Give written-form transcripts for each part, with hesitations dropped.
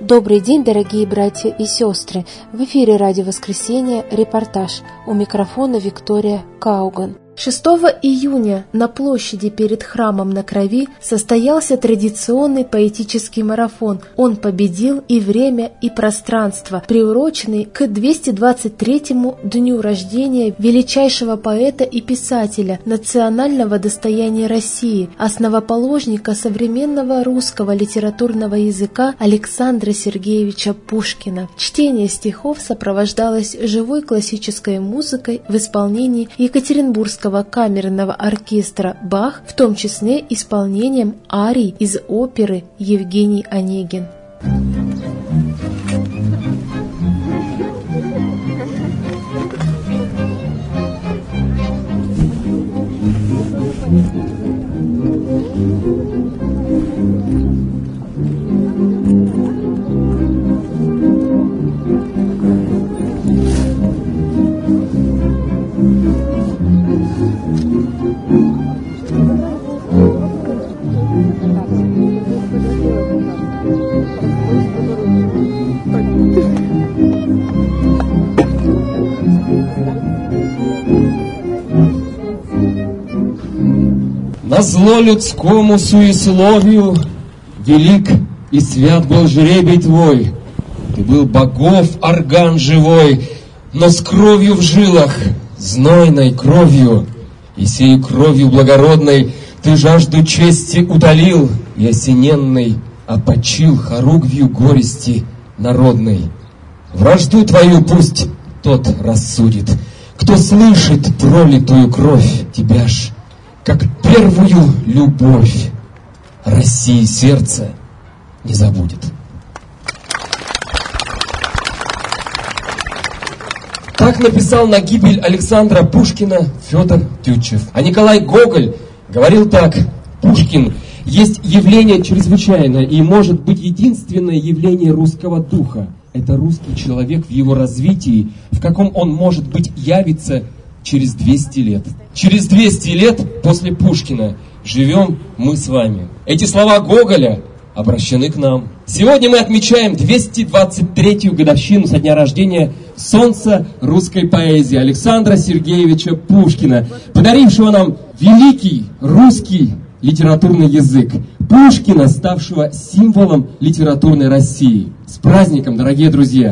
Добрый день, дорогие братья и сестры! В эфире «Радио Воскресенье» репортаж. У микрофона Виктория Кауган. 6 июня на площади перед храмом на Крови состоялся традиционный поэтический марафон «Он победил и время, и пространство», приуроченный к 223-му дню рождения величайшего поэта и писателя, национального достояния России, основоположника современного русского литературного языка Александра Сергеевича Пушкина. Чтение стихов сопровождалось живой классической музыкой в исполнении Екатеринбургского камерного оркестра «Бах», в том числе исполнением арий из оперы «Евгений Онегин». Назло людскому суесловию велик и свят был жребий твой. Ты был богов орган живой, но с кровью в жилах, знойной кровью, и сею кровью благородной ты жажду чести удалил, и осененный опочил хоругвью горести народной. Вражду твою пусть тот рассудит, кто слышит пролитую кровь, тебя ж, как первую любовь, России сердце не забудет. Так написал на гибель Александра Пушкина Федор Тютчев. А Николай Гоголь говорил так: Пушкин есть явление чрезвычайное и может быть единственное явление русского духа. Это русский человек в его развитии, в каком он, может быть, явится через 200 лет. Через 200 лет после Пушкина живем мы с вами. Эти слова Гоголя обращены к нам. Сегодня мы отмечаем 223-ю годовщину со дня рождения солнца русской поэзии Александра Сергеевича Пушкина, подарившего нам великий русский литературный язык, Пушкина, ставшего символом литературной России. С праздником, дорогие друзья!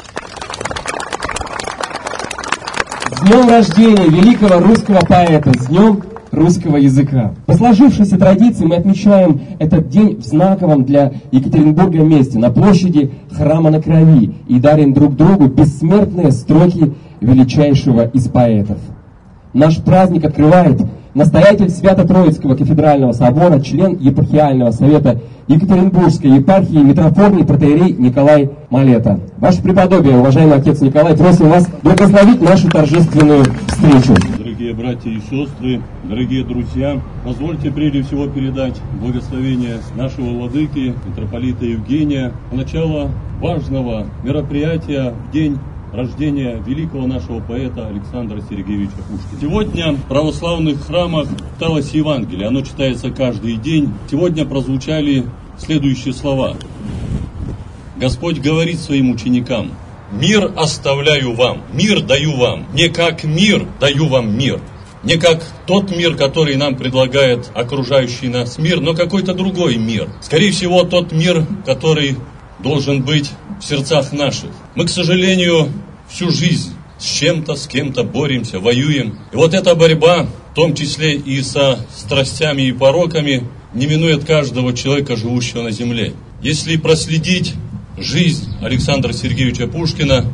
С днем рождения великого русского поэта, с днем русского языка. По сложившейся традиции мы отмечаем этот день в знаковом для Екатеринбурга месте, на площади храма на Крови, и дарим друг другу бессмертные строки величайшего из поэтов. Наш праздник открывает настоятель Свято-Троицкого кафедрального собора, член епархиального совета Екатеринбургской епархии, митрофорний протоиерей Николай Малета. Ваше преподобие, уважаемый отец Николай, просим вас благословить нашу торжественную встречу. Дорогие братья и сестры, дорогие друзья, позвольте прежде всего передать благословение нашего владыки, митрополита Евгения, начало важного мероприятия в день рождения великого нашего поэта Александра Сергеевича Пушкина. Сегодня в православных храмах читалось Евангелие, оно читается каждый день. Сегодня прозвучали следующие слова. Господь говорит своим ученикам: «Мир оставляю вам, мир даю вам, не как мир даю вам мир». Не как тот мир, который нам предлагает окружающий нас мир, но какой-то другой мир. Скорее всего, тот мир, который должен быть в сердцах наших. Мы, к сожалению, всю жизнь с чем-то, с кем-то боремся, воюем. И вот эта борьба, в том числе и со страстями и пороками, не минует каждого человека, живущего на земле. Если проследить жизнь Александра Сергеевича Пушкина,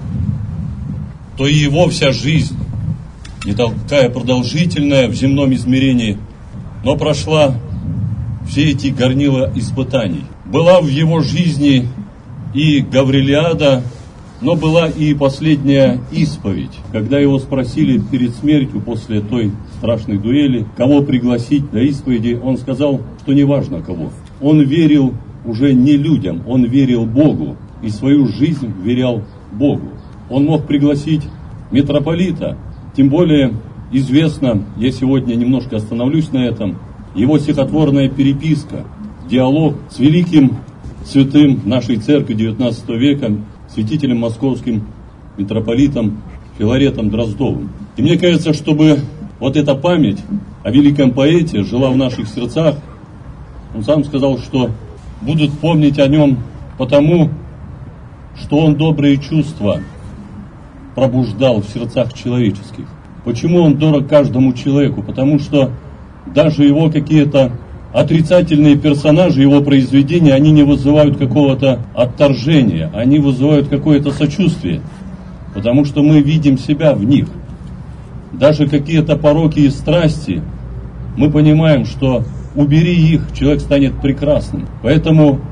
то и его вся жизнь, не такая продолжительная в земном измерении, но прошла все эти горнила испытаний. Была в его жизни и Гаврилиада, но была и последняя исповедь, когда его спросили перед смертью, после той страшной дуэли, кого пригласить для исповеди. Он сказал, что не важно кого. Он верил уже не людям, он верил Богу и свою жизнь верял Богу. Он мог пригласить митрополита, тем более известно, я сегодня немножко остановлюсь на этом, его стихотворная переписка, диалог с великим святым нашей церкви XIX века, святителем московским митрополитом Филаретом Дроздовым. И мне кажется, чтобы вот эта память о великом поэте жила в наших сердцах, он сам сказал, что будут помнить о нем потому, что он добрые чувства пробуждал в сердцах человеческих. Почему он дорог каждому человеку? Потому что даже его какие-то отрицательные персонажи, его произведения, они не вызывают какого-то отторжения, они вызывают какое-то сочувствие, потому что мы видим себя в них. Даже какие-то пороки и страсти, мы понимаем, что убери их, человек станет прекрасным. Поэтому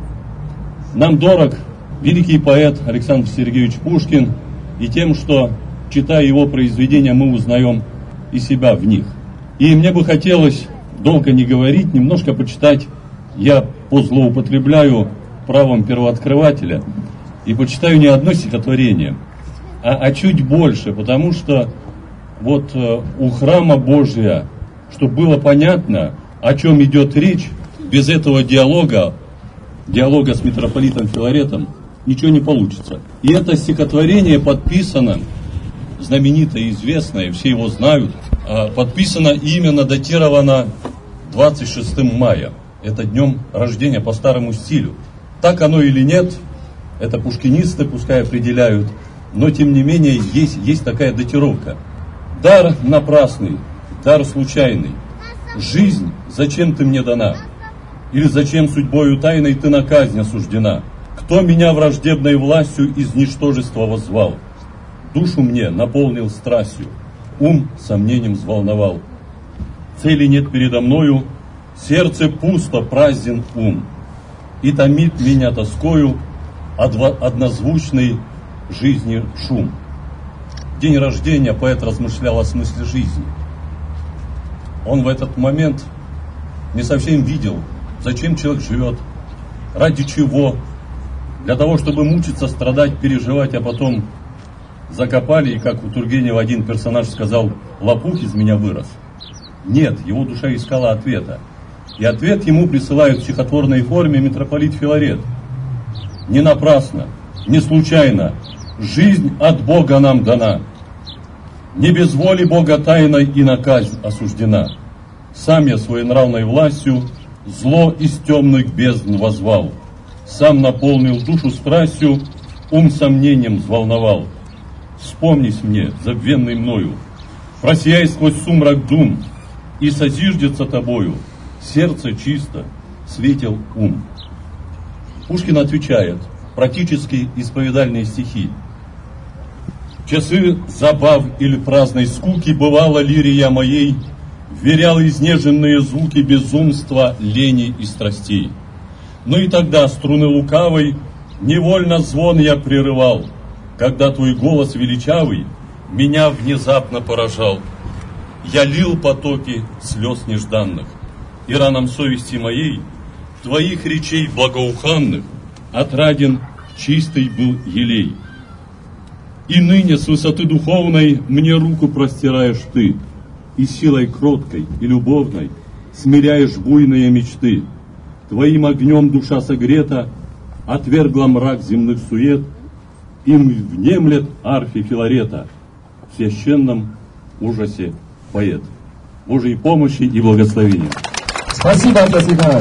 нам дорог великий поэт Александр Сергеевич Пушкин и тем, что, читая его произведения, мы узнаем и себя в них. И мне бы хотелось долго не говорить, немножко почитать. Я позлоупотребляю правом первооткрывателя и почитаю не одно стихотворение, а чуть больше, потому что вот у храма Божия, чтобы было понятно, о чем идет речь, без этого диалога с митрополитом Филаретом, ничего не получится. И это стихотворение подписано, знаменитое, известное, все его знают, подписано именно, датировано 26 мая. Это днем рождения по старому стилю. Так оно или нет, это пушкинисты пускай определяют, но тем не менее есть такая датировка. Дар напрасный, дар случайный. Жизнь, зачем ты мне дана? Или зачем судьбою тайной ты на казнь осуждена? Кто меня враждебной властью из ничтожества воззвал? Душу мне наполнил страстью, ум сомнением взволновал. Цели нет передо мною, сердце пусто, празден ум. И томит меня тоскою однозвучный жизни шум. День рождения поэт размышлял о смысле жизни. Он в этот момент не совсем видел, зачем человек живет, ради чего, для того, чтобы мучиться, страдать, переживать, а потом закопали, и как у Тургенева один персонаж сказал, лопух из меня вырос. Нет, его душа искала ответа. И ответ ему присылают в стихотворной форме митрополит Филарет. Не напрасно, не случайно, жизнь от Бога нам дана. Не без воли Бога тайной и на казнь осуждена. Сам я своенравной властью зло из темных бездн возвал. Сам наполнил душу страстью, ум сомнением взволновал. Вспомнись мне, забвенный мною, просияй сквозь сумрак дум, и созиждется тобою сердце чисто, светел ум. Пушкин отвечает, практически исповедальные стихи. Часы забав или праздной скуки бывало лирия моей, вверял изнеженные звуки безумства, лени и страстей. Но и тогда струны лукавой невольно звон я прерывал, когда твой голос величавый меня внезапно поражал. Я лил потоки слез нежданных, и ранам совести моей твоих речей благоуханных отраден чистый был елей. И ныне с высоты духовной мне руку простираешь ты, и силой кроткой и любовной смиряешь буйные мечты. Твоим огнем душа согрета отвергла мрак земных сует, им внемлет арфе Филарета в священном ужасе поэт. Божьей помощи и благословения. Спасибо, отец Николай.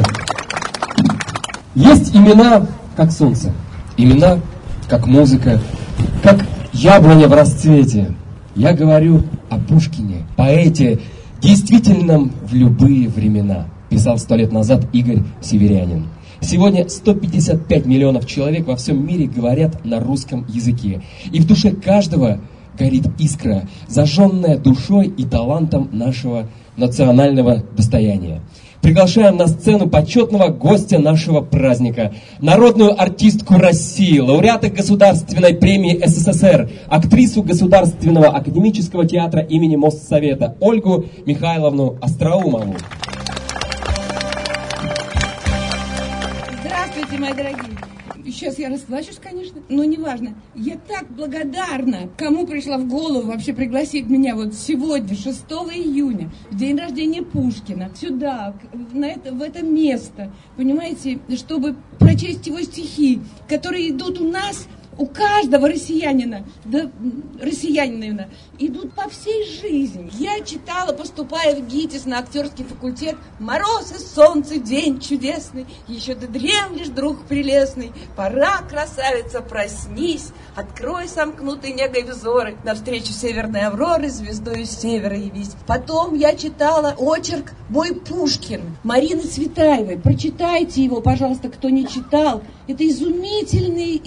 Есть имена, как солнце, имена, как музыка, как яблоня в расцвете. Я говорю о Пушкине, поэте, действительном в любые времена, писал 100 лет назад Игорь Северянин. Сегодня 155 миллионов человек во всем мире говорят на русском языке. И в душе каждого горит искра, зажженная душой и талантом нашего национального достояния. Приглашаем на сцену почетного гостя нашего праздника, народную артистку России, лауреата Государственной премии СССР, актрису Государственного академического театра имени Моссовета Ольгу Михайловну Остроумову. Здравствуйте, мои дорогие! И сейчас я расплачусь, конечно, но неважно. Я так благодарна, кому пришла в голову вообще пригласить меня вот сегодня, 6 июня, в день рождения Пушкина, сюда, в это место, понимаете, чтобы прочесть его стихи, которые идут у нас, у каждого россиянина, идут по всей жизни. Я читала, поступая в ГИТИС на актерский факультет: «Мороз и солнце, день чудесный, еще ты дремлешь, друг прелестный, пора, красавица, проснись, открой сомкнутые негой взоры, навстречу северной авроры, звездою севера явись». Потом я читала очерк «Мой Пушкин» Марины Цветаевой. Прочитайте его, пожалуйста, кто не читал. Это изумительный,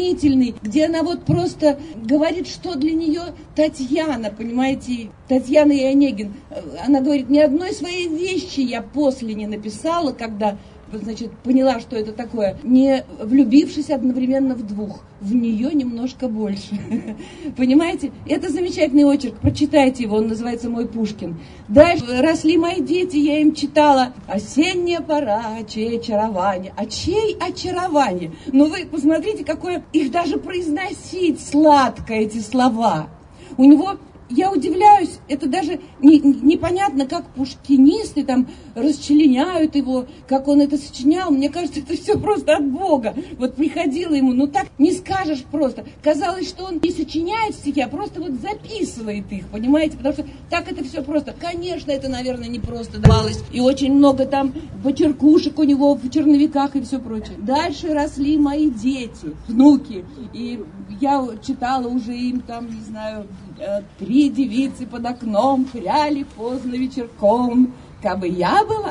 где она вот просто говорит, что для нее Татьяна, понимаете, Татьяна и Онегин. Она говорит: ни одной своей вещи я после не написала, когда, значит, поняла, что это такое, не влюбившись одновременно в двух. В нее немножко больше. Понимаете? Это замечательный очерк. Прочитайте его, он называется «Мой Пушкин». Дальше «Росли мои дети», я им читала: «Осенняя пора, чей очарование». А чей очарование? Ну вы посмотрите, какое их даже произносить сладко, эти слова. У него... Я удивляюсь, это даже непонятно, как пушкинисты там расчленяют его, как он это сочинял. Мне кажется, это все просто от Бога. Вот приходило ему, ну так не скажешь просто. Казалось, что он не сочиняет стихи, а просто вот записывает их, понимаете? Потому что так это все просто. Конечно, это, наверное, не просто давалось. И очень много там почеркушек у него в черновиках и все прочее. Дальше росли мои дети, внуки. И я читала уже им там, не знаю... 3 девицы под окном пряли поздно вечерком. Кабы я была,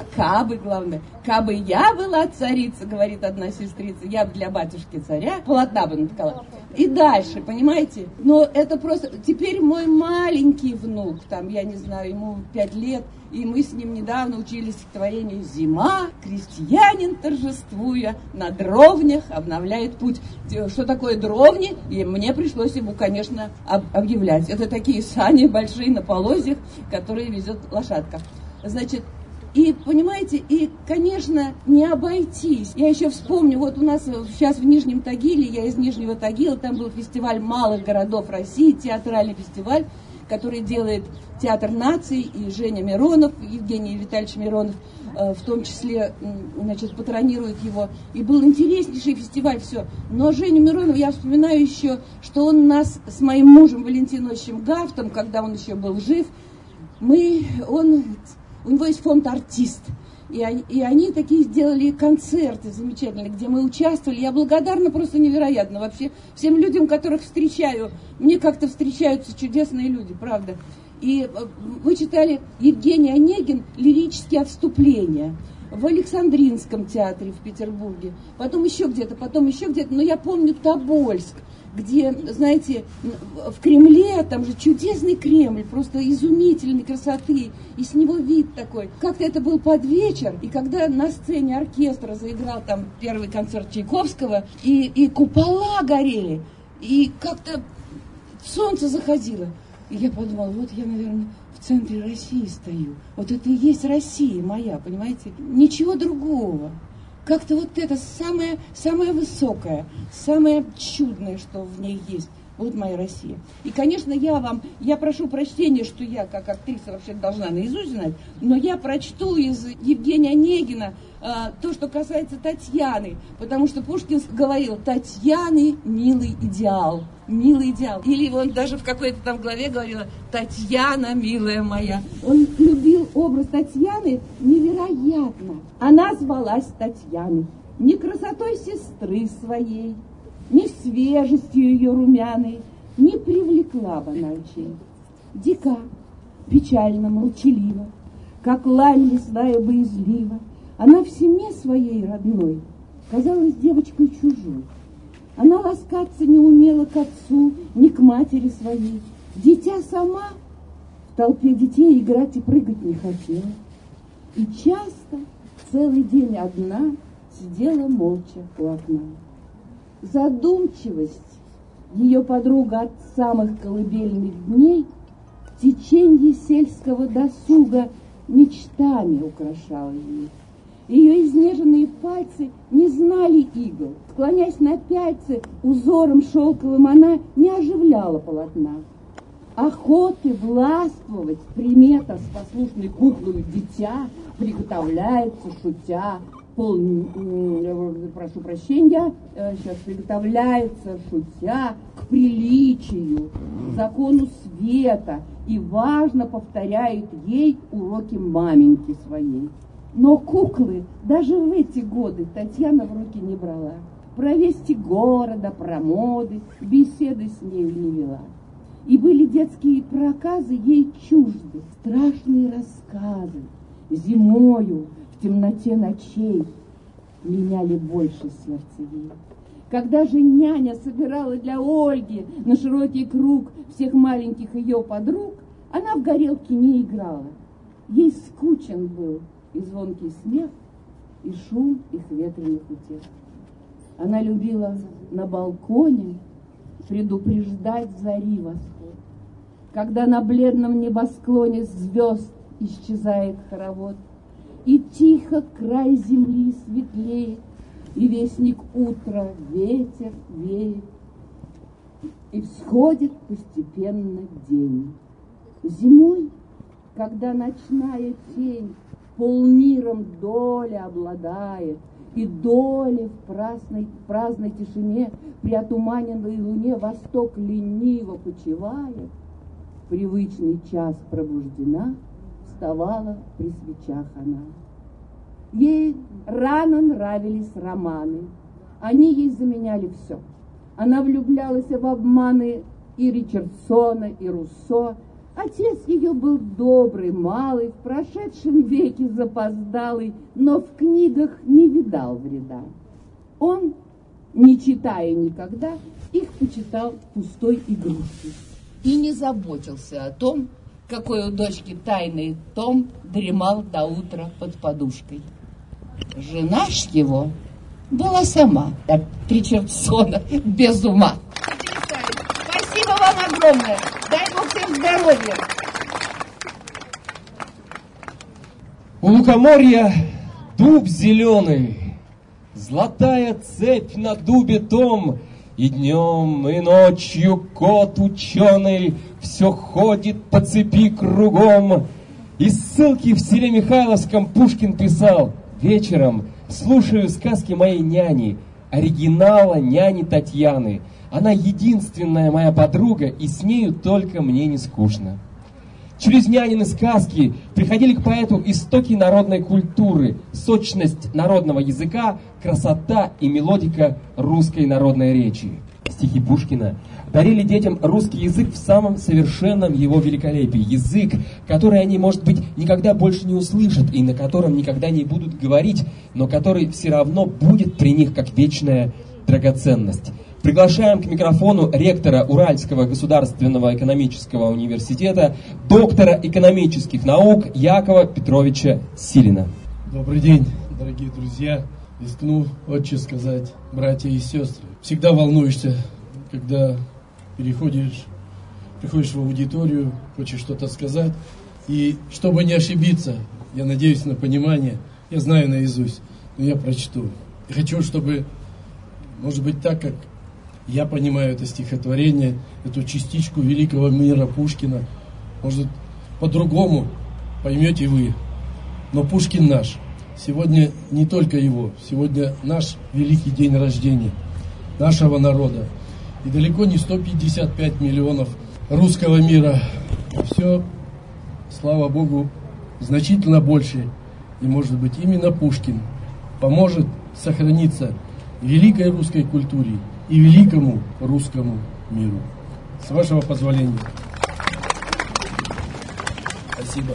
кабы я была царица, говорит одна сестрица, я бы для батюшки царя полотна бы наткала. И дальше, понимаете? Но это просто... Теперь мой маленький внук, там, я не знаю, ему 5 лет, и мы с ним недавно учили стихотворение «Зима, крестьянин, торжествуя, на дровнях обновляет путь». Что такое дровни? И мне пришлось ему, конечно, объявлять. Это такие сани большие на полозьях, которые везет лошадка. Значит, и, понимаете, и, конечно, не обойтись. Я еще вспомню, вот у нас сейчас в Нижнем Тагиле, я из Нижнего Тагила, там был фестиваль малых городов России, театральный фестиваль, который делает Театр наций, и Женя Миронов, Евгений Витальевич Миронов, в том числе, значит, патронирует его. И был интереснейший фестиваль, все. Но Женю Миронова я вспоминаю еще, что он нас с моим мужем Валентином Ильичем Гафтом, когда он еще был жив, у него есть фонд «Артист». И они такие сделали концерты замечательные, где мы участвовали. Я благодарна просто невероятно. Вообще всем людям, которых встречаю, мне как-то встречаются чудесные люди, правда. И вы читали Евгений Онегин «Лирические отступления» в Александринском театре в Петербурге. Потом еще где-то. Но я помню Тобольск, где, знаете, в Кремле, там же чудесный Кремль, просто изумительной красоты, и с него вид такой. Как-то это был под вечер, и когда на сцене оркестра заиграл там первый концерт Чайковского, и купола горели, и как-то солнце заходило. И я подумала, вот я, наверное, в центре России стою. Вот это и есть Россия моя, понимаете? Ничего другого. Как-то вот это самое высокое, самое чудное, что в ней есть. Вот моя Россия. И, конечно, я прошу прочтения, что я, как актриса, вообще должна наизусть знать, но я прочту из Евгения Онегина то, что касается Татьяны, потому что Пушкин говорил: «Татьяны милый идеал». Милый идеал. Или он даже в какой-то там главе говорил: «Татьяна, милая моя». Он любил образ Татьяны невероятно. Она звалась Татьяной. Не красотой сестры своей, ни свежестью ее румяной не привлекла бы она очей. Дика, печально, молчалива, как лань лесная боязлива, она в семье своей родной казалась девочкой чужой. Она ласкаться не умела к отцу, ни к матери своей. Дитя сама в толпе детей играть и прыгать не хотела. И часто целый день одна сидела молча у окна. Задумчивость ее подруга от самых колыбельных дней в течение сельского досуга мечтами украшала ей. Ее изнеженные пальцы не знали игл. Склонясь на пяльцы, узором шелковым она не оживляла полотна. Охоты властвовать примета с послушной куклой дитя приготовляется, шутя, прошу прощения, сейчас приготовляется, шутя, к приличию, закону света и важно повторяет ей уроки маменьки своей. Но куклы даже в эти годы Татьяна в руки не брала. Про вести города, про моды беседы с нею не вела. И были детские проказы ей чужды, страшные рассказы. Зимою в темноте ночей пленяли больше сердце ей. Когда же няня собирала для Ольги на широкий круг всех маленьких ее подруг, она в горелке не играла. Ей скучен был и звонкий смех, и шум их ветреных утех. Она любила на балконе предупреждать зари восход. Когда на бледном небосклоне звезд исчезает хоровод, и тихо край земли светлеет, и вестник утра ветер веет, и всходит постепенно день. Зимой, когда ночная тень полмиром доли обладает, и доли в праздной тишине при отуманенной луне восток лениво почивает, привычный час пробуждена, вставала при свечах она. Ей рано нравились романы, они ей заменяли все. Она влюблялась в обманы и Ричардсона, и Руссо. Отец ее был добрый, малый, в прошедшем веке запоздалый, но в книгах не видал вреда. Он, не читая никогда, их почитал пустой игрушкой и не заботился о том, какой у дочки тайный том дремал до утра под подушкой. Жена ж его была сама от Ричардсона без ума. Спасибо вам огромное. Дай Бог всем здоровья. У лукоморья дуб зеленый, золотая цепь на дубе том, и днем, и ночью кот ученый все ходит по цепи кругом. Из ссылки в селе Михайловском Пушкин писал: вечером слушаю сказки моей няни, оригинала няни Татьяны. Она единственная моя подруга, и с нею только мне не скучно. Через нянины сказки приходили к поэту истоки народной культуры, сочность народного языка, красота и мелодика русской народной речи. Стихи Пушкина дарили детям русский язык в самом совершенном его великолепии. Язык, который они, может быть, никогда больше не услышат и на котором никогда не будут говорить, но который все равно будет при них как вечная драгоценность. Приглашаем к микрофону ректора Уральского государственного экономического университета, доктора экономических наук Якова Петровича Силина. Добрый день, дорогие друзья. Рискну отче сказать, братья и сестры. Всегда волнуешься, когда приходишь в аудиторию, хочешь что-то сказать. И чтобы не ошибиться, я надеюсь на понимание, я знаю наизусть, но я прочту. И хочу, чтобы, может быть, так, как я понимаю это стихотворение, эту частичку великого мира Пушкина, может, по-другому поймете вы. Но Пушкин наш. Сегодня не только его, сегодня наш великий день рождения нашего народа. И далеко не 155 миллионов русского мира. Все, слава Богу, значительно больше. И, может быть, именно Пушкин поможет сохраниться великой русской культуре и великому русскому миру. С вашего позволения. Спасибо.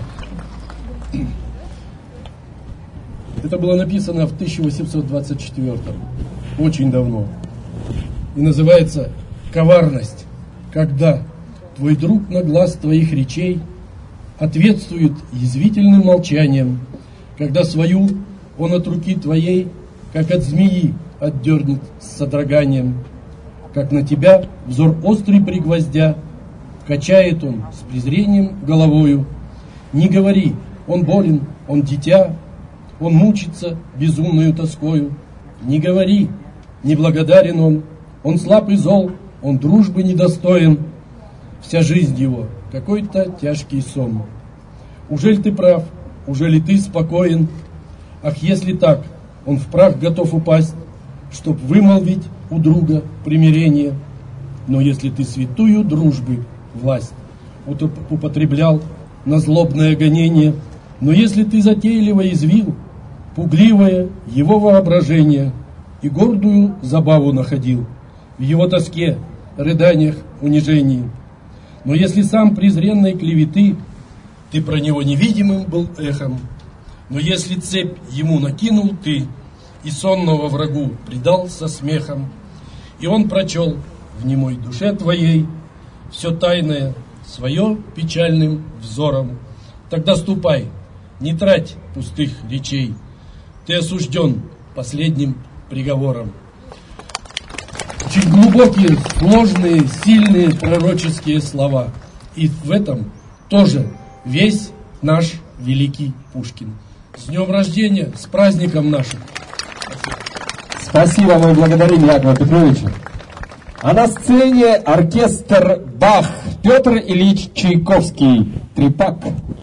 Это было написано в 1824, очень давно. И называется «Коварность». Когда твой друг на глаз твоих речей ответствует язвительным молчанием, когда свою он от руки твоей, как от змеи, отдернет с содроганием, как на тебя взор острый пригвоздя, качает он с презрением головою. Не говори, он болен, он дитя, он мучится безумною тоскою. Не говори, неблагодарен он слаб и зол, он дружбы недостоин. Вся жизнь его какой-то тяжкий сон. Ужель ты прав, ужели ты спокоен? Ах, если так, он в прах готов упасть, чтоб вымолвить у друга примирение. Но если ты святую дружбы власть употреблял на злобное гонение, но если ты затейливо извил пугливое его воображение и гордую забаву находил в его тоске, рыданиях, унижении, но если сам презренной клеветы ты про него невидимым был эхом, но если цепь ему накинул ты и сонного врагу предал со смехом, и он прочел в немой душе твоей все тайное свое печальным взором, тогда ступай, не трать пустых речей, ты осужден последним приговором. Очень глубокие, сложные, сильные пророческие слова. И в этом тоже весь наш великий Пушкин. С днем рождения, с праздником нашим! Спасибо, мы благодарим Якова Петровича. А на сцене оркестр «Бах», Петр Ильич Чайковский, «Трепак».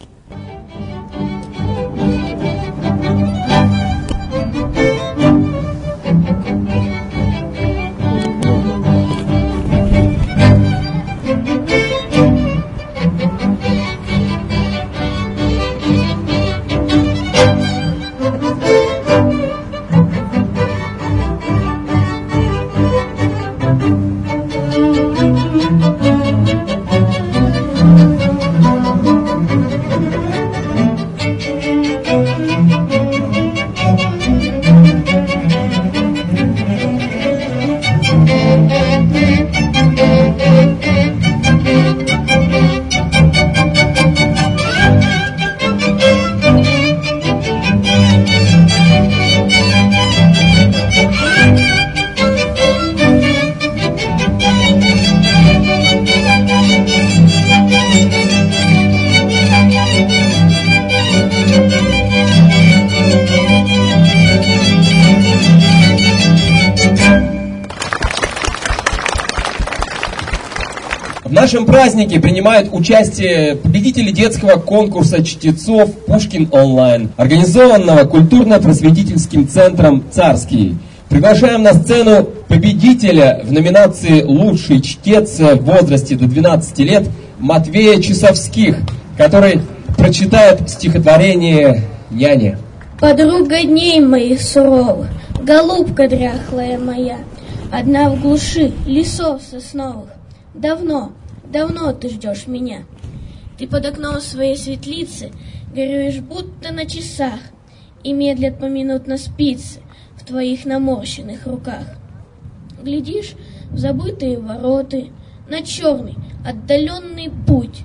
В нашем празднике принимают участие победители детского конкурса чтецов «Пушкин онлайн», организованного культурно-просветительским центром «Царский». Приглашаем на сцену победителя в номинации «Лучший чтец» в возрасте до 12 лет Матвея Часовских, который прочитает стихотворение «Няня». Подруга дней моих суровых, голубка дряхлая моя, одна в глуши лесов сосновых. Давно, давно ты ждешь меня. Ты под окном своей светлицы горюешь будто на часах, и медлят поминутно спицы в твоих наморщенных руках. Глядишь в забытые вороты, на черный отдаленный путь.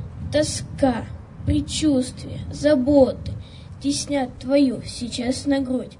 Тоска, предчувствие, заботы теснят твою сейчас на грудь.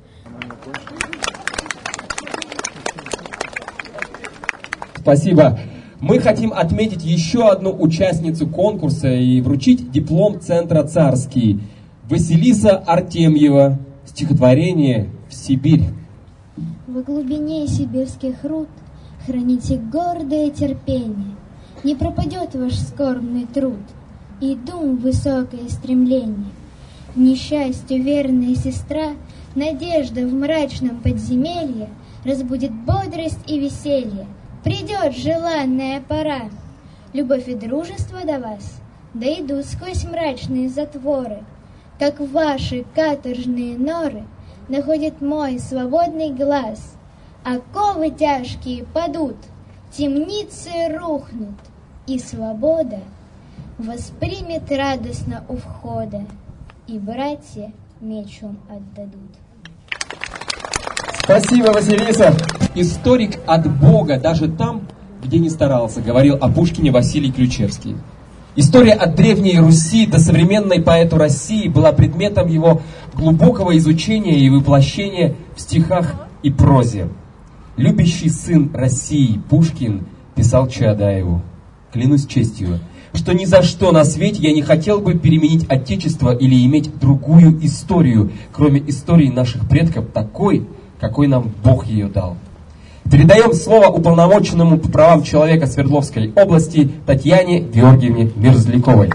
Спасибо. Мы хотим отметить еще одну участницу конкурса и вручить диплом Центра «Царский». Василиса Артемьева. Стихотворение «В Сибирь». В глубине сибирских руд храните гордое терпение. Не пропадет ваш скорбный труд и дум высокое стремление. Несчастью верная сестра, надежда в мрачном подземелье разбудит бодрость и веселье. Придет желанная пора. Любовь и дружество до вас дойдут сквозь мрачные затворы, как ваши каторжные норы находит мой свободный глаз. Оковы тяжкие падут, темницы рухнут, и свобода воспримет радостно у входа, и братья мечом отдадут. Спасибо, Василиса. Историк от Бога даже там, где не старался, говорил о Пушкине Василий Ключевский. История от Древней Руси до современной поэту России была предметом его глубокого изучения и воплощения в стихах и прозе. Любящий сын России Пушкин писал Чаадаеву: «Клянусь честью, что ни за что на свете я не хотел бы переменить Отечество или иметь другую историю, кроме истории наших предков, такой, какой нам Бог ее дал. Передаем слово уполномоченному по правам человека Свердловской области Татьяне Георгиевне Мерзляковой.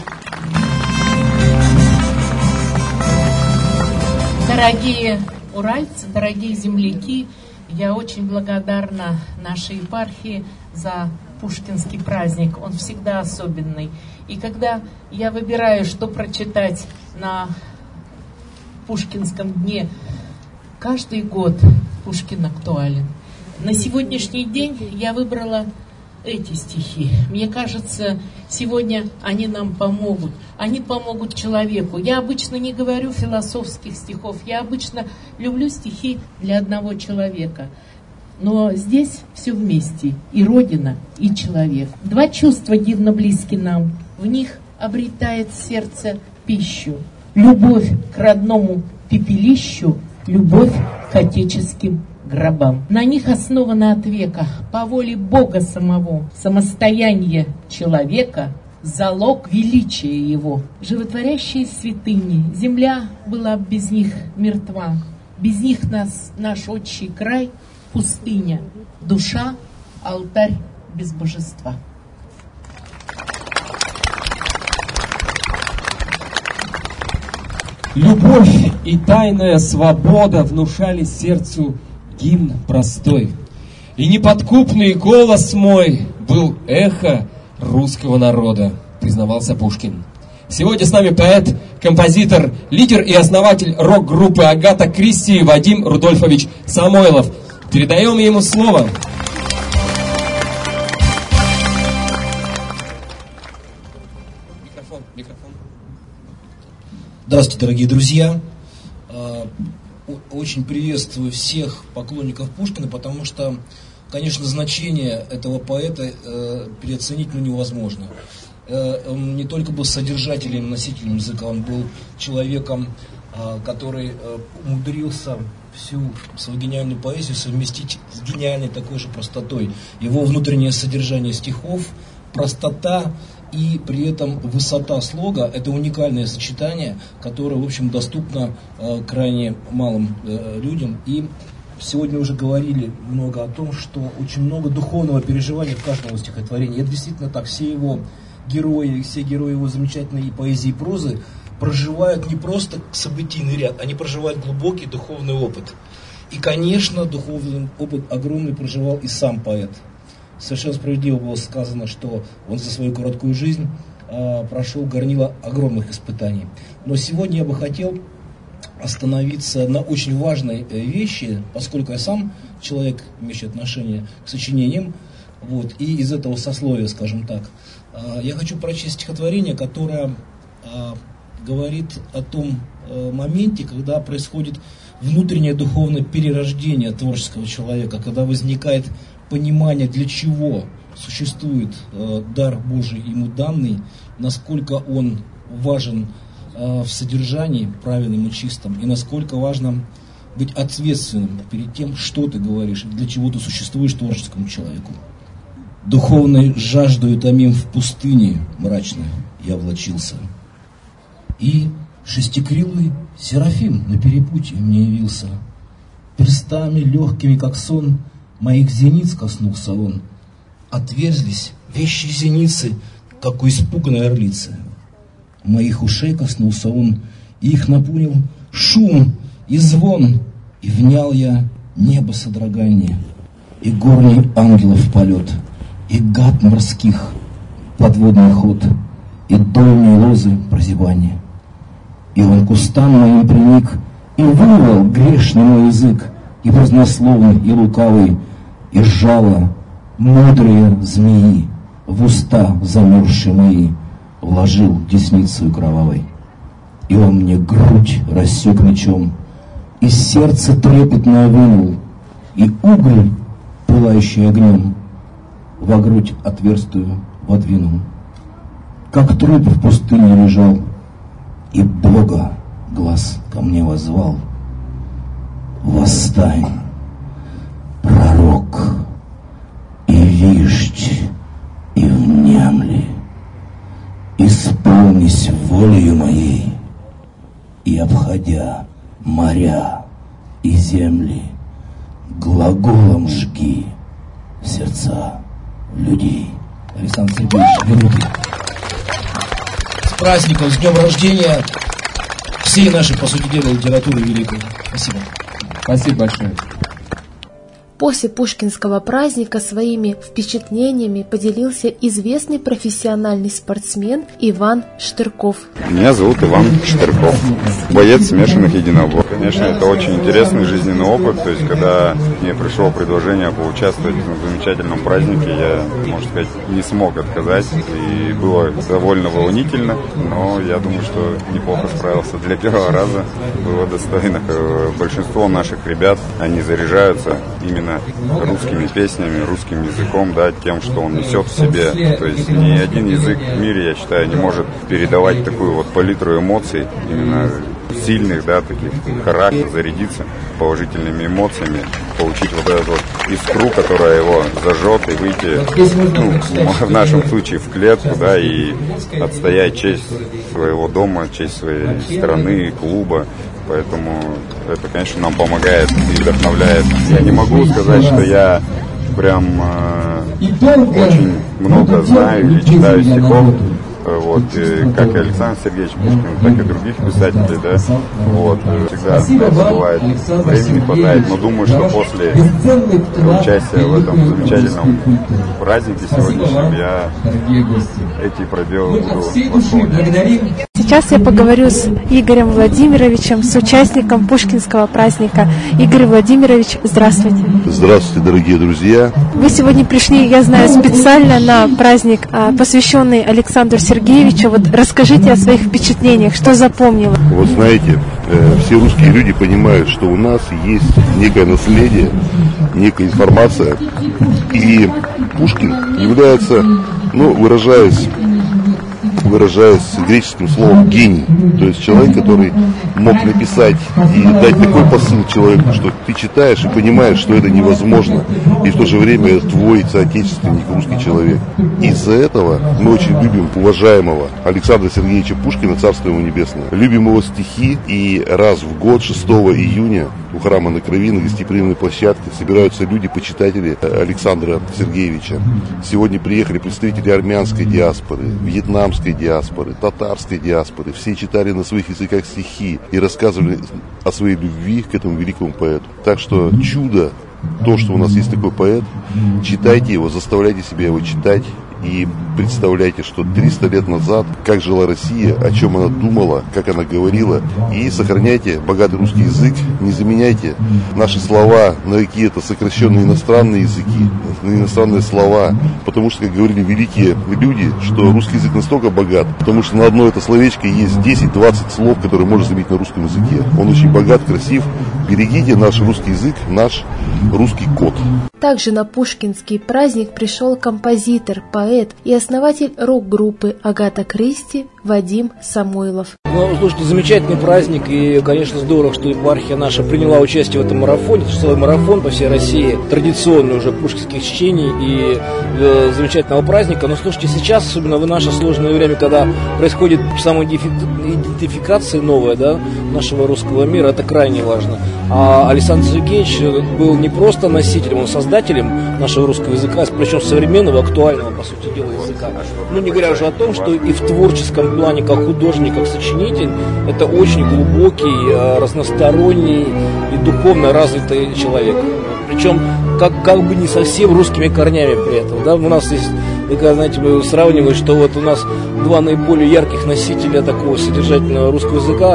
Дорогие уральцы, дорогие земляки, я очень благодарна нашей епархии за пушкинский праздник. Он всегда особенный. И когда я выбираю, что прочитать на Пушкинском дне, каждый год Пушкин актуален. На сегодняшний день я выбрала эти стихи. Мне кажется, сегодня они нам помогут. Они помогут человеку. Я обычно не говорю философских стихов. Я обычно люблю стихи для одного человека. Но здесь все вместе. И Родина, и человек. Два чувства дивно близки нам. В них обретает сердце пищу. Любовь к родному пепелищу, любовь к отеческим гробам. На них основано от века, по воле Бога самого, самостояние человека, залог величия его. Животворящие святыни, земля была без них мертва. Без них наш отчий край — пустыня, душа — алтарь без божества. Любовь и тайная свобода внушали сердцу гимн простой. И неподкупный голос мой был эхо русского народа, признавался Пушкин. Сегодня с нами поэт, композитор, лидер и основатель рок-группы «Агата Кристи» Вадим Рудольфович Самойлов. Передаем ему слово. Микрофон. Здравствуйте, дорогие друзья. Очень приветствую всех поклонников Пушкина, потому что, конечно, значение этого поэта переоценить невозможно. Он не только был содержателем, носителем языка, он был человеком, который умудрился всю свою гениальную поэзию совместить с гениальной такой же простотой. Его внутреннее содержание стихов, простота и при этом высота слога – это уникальное сочетание, которое, в общем, доступно крайне малым людям. И сегодня уже говорили много о том, что очень много духовного переживания в каждом стихотворении. Это действительно так. Все герои его замечательной поэзии и прозы проживают не просто событийный ряд, они проживают глубокий духовный опыт. И, конечно, духовный опыт огромный проживал и сам поэт. Совершенно справедливо было сказано, что он за свою короткую жизнь прошел горнило огромных испытаний. Но сегодня я бы хотел остановиться на очень важной вещи, поскольку я сам человек, имеющий отношение к сочинениям, и из этого сословия, скажем так. Я хочу прочесть стихотворение, которое говорит о том моменте, когда происходит внутреннее духовное перерождение творческого человека, когда возникает понимание, для чего существует дар Божий ему данный, насколько он важен в содержании правильном и чистом, и насколько важно быть ответственным перед тем, что ты говоришь, для чего ты существуешь творческому человеку. Духовной жаждою томим в пустыне мрачной я влачился, и шестикрылый Серафим на перепутье мне явился. Перстами легкими, как сон, моих зениц коснулся он. Отверзлись вещи зеницы, как у испуганной орлицы. Моих ушей коснулся он, и их наполнил шум и звон, и внял я небо содрогание, и горний ангелов полет, и гад морских подводный ход, и дольние лозы прозябания. И он к устам моим приник, и вырвал грешный мой язык, и празднословный, и лукавый, и жало мудрые змеи в уста замерзшие мои вложил десницею кровавой. И он мне грудь рассек мечом, и сердце трепетное вынул, и уголь, пылающий огнем, во грудь отверстую водвинул. Как труп в пустыне лежал, и Бога глаз ко мне воззвал. Восстань, пророк, и виждь, и внемли, Проникнись волею моей и, обходя моря и земли, глаголом жги сердца людей. Александр Сергеевич, верните. С праздником, с днем рождения всей нашей, по сути дела, литературы великой. Спасибо. Спасибо большое. После пушкинского праздника своими впечатлениями поделился известный профессиональный спортсмен Иван Штырков. Меня зовут Иван Штырков, боец смешанных единоборств. Конечно, это очень интересный жизненный опыт. То есть, когда мне пришло предложение поучаствовать в замечательном празднике, я, можно сказать, не смог отказать. И было довольно волнительно, но я думаю, что неплохо справился для первого раза. Было достойно. Большинство наших ребят, они заряжаются именно русскими песнями, русским языком, да, тем, что он несет в себе. То есть ни один язык в мире, я считаю, не может передавать такую вот палитру эмоций, именно сильных, да, таких, характер, зарядиться положительными эмоциями, получить вот эту вот искру, которая его зажжет, и выйти, в нашем случае, в клетку, да, и отстоять честь своего дома, честь своей страны, клуба. Поэтому это, конечно, нам помогает и вдохновляет. Я не могу сказать, что я прям очень много знаю или читаю стихов. Вот, как и Александр Сергеевич Пушкин, так и других писателей, да. Вот, всегда бывает, времени хватает, но думаю, что после участия в этом замечательном празднике сегодняшнем я эти пробелы буду восполнять. Сейчас я поговорю с Игорем Владимировичем, с участником пушкинского праздника. Игорь Владимирович, здравствуйте. Здравствуйте, дорогие друзья. Вы сегодня пришли, я знаю, специально на праздник, посвященный Александру Сергеевичу. Вот расскажите о своих впечатлениях, что запомнила. Вот знаете, все русские люди понимают, что у нас есть некое наследие, некая информация. И Пушкин является, выражаясь греческим словом гений, то есть человек, который мог написать и дать такой посыл человеку, что ты читаешь и понимаешь, что это невозможно, и в то же время это твой соотечественник, русский человек. Из-за этого мы очень любим уважаемого Александра Сергеевича Пушкина, царство ему небесное, любим его стихи, и раз в год, 6 июня, у храма на Крови, на гостеприимной площадке собираются люди, почитатели Александра Сергеевича. Сегодня приехали представители армянской диаспоры, вьетнамской диаспоры, татарской диаспоры. Все читали на своих языках стихи и рассказывали о своей любви к этому великому поэту. Так что чудо, то, что у нас есть такой поэт, читайте его, заставляйте себя его читать. И представляйте, что 300 лет назад, как жила Россия, о чем она думала, как она говорила. И сохраняйте богатый русский язык, не заменяйте наши слова на какие-то сокращенные иностранные языки, на иностранные слова. Потому что, как говорили великие люди, что русский язык настолько богат, потому что на одно это словечко есть 10-20 слов, которые можно заменить на русском языке. Он очень богат, красив. Берегите наш русский язык, наш русский код. Также на пушкинский праздник пришел композитор, поэт и основатель рок-группы Агата Кристи Вадим Самойлов. Слушайте, замечательный праздник, и, конечно, здорово, что епархия наша приняла участие в этом марафоне. Это целый марафон по всей России, традиционный уже пушкинских чтений и замечательного праздника. Но слушайте, сейчас, особенно в наше сложное время, когда происходит самоидентификация новая, да, нашего русского мира, это крайне важно. А Александр Сергеевич был не просто носителем, он создателем нашего русского языка, причем современного, актуального, по сути дела, языка. Ну, не говоря уже о том, что и в творческом плане, как художник, как сочинитель, это очень глубокий, разносторонний и духовно развитый человек. Причем как бы не совсем русскими корнями при этом. Да? У нас есть, знаете, мы сравниваем, что вот у нас два наиболее ярких носителя такого содержательного русского языка.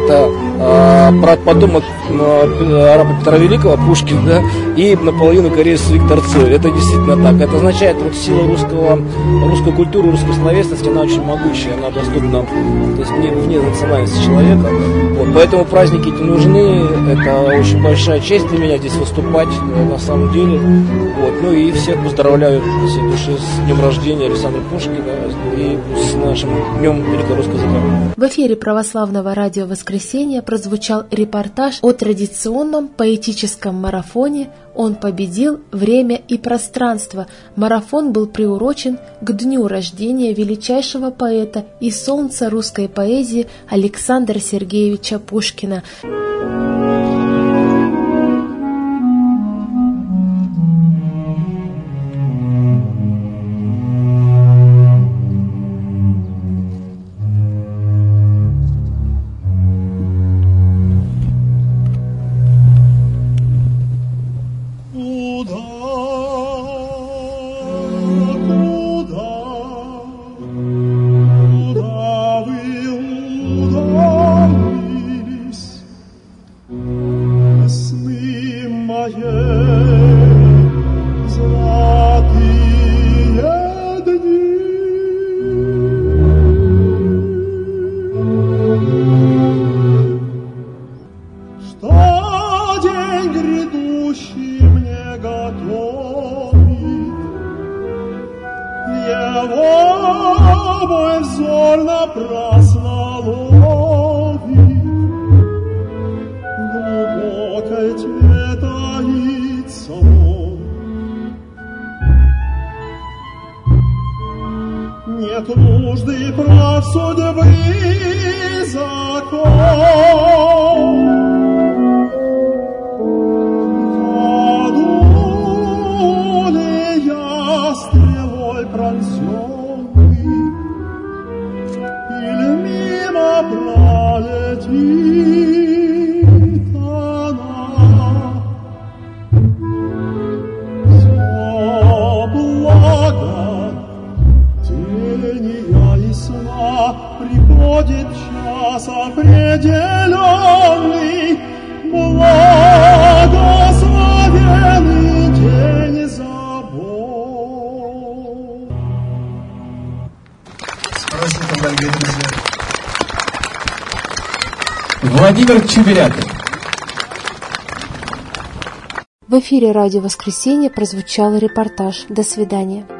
Это потомок араба Петра Великого, Пушкин, да, и наполовину кореец Виктор Цой. Это действительно так. Это означает, вот сила русской культуры, русской словесности, она очень могучая, она доступна, то есть вне национальности человека. Вот, поэтому праздники эти нужны. Это очень большая честь для меня здесь выступать, на самом деле. Вот, ну и всех поздравляю всей души с Днем днем рождения Александра Пушкина и с нашим днем великого русского языка. В эфире православного радио «Воскресенье» прозвучал репортаж о традиционном поэтическом марафоне «Он победил время и пространство». Марафон был приурочен к дню рождения величайшего поэта и солнца русской поэзии Александра Сергеевича Пушкина. Мой взор напрасно ловит, в глубокой тьме таится он. Нет нужды прав судьбы закон. Паду ли я стрелой пронзенный, или мимо пролетит она? Все благо тения и сна, приходит час определенный, благословенный день забот. С праздником, дорогие друзья! Владимир Чуберяков. В эфире радио «Воскресенье» прозвучал репортаж. До свидания.